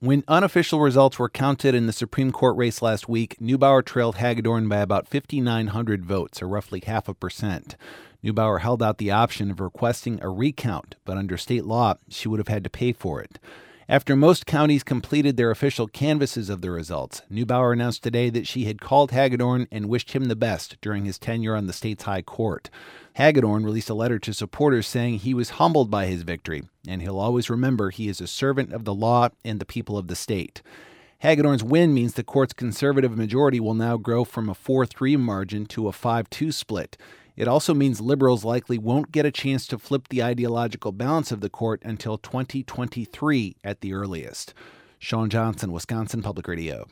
When unofficial results were counted in the Supreme Court race last week, Neubauer trailed Hagedorn by about 5,900 votes, or roughly 0.5%. Neubauer held out the option of requesting a recount, but under state law, she would have had to pay for it. After most counties completed their official canvasses of the results, Neubauer announced today that she had called Hagedorn and wished him the best during his tenure on the state's high court. Hagedorn released a letter to supporters saying he was humbled by his victory, and he'll always remember he is a servant of the law and the people of the state. Hagedorn's win means the court's conservative majority will now grow from a 4-3 margin to a 5-2 split. It also means liberals likely won't get a chance to flip the ideological balance of the court until 2023 at the earliest. Sean Johnson, Wisconsin Public Radio.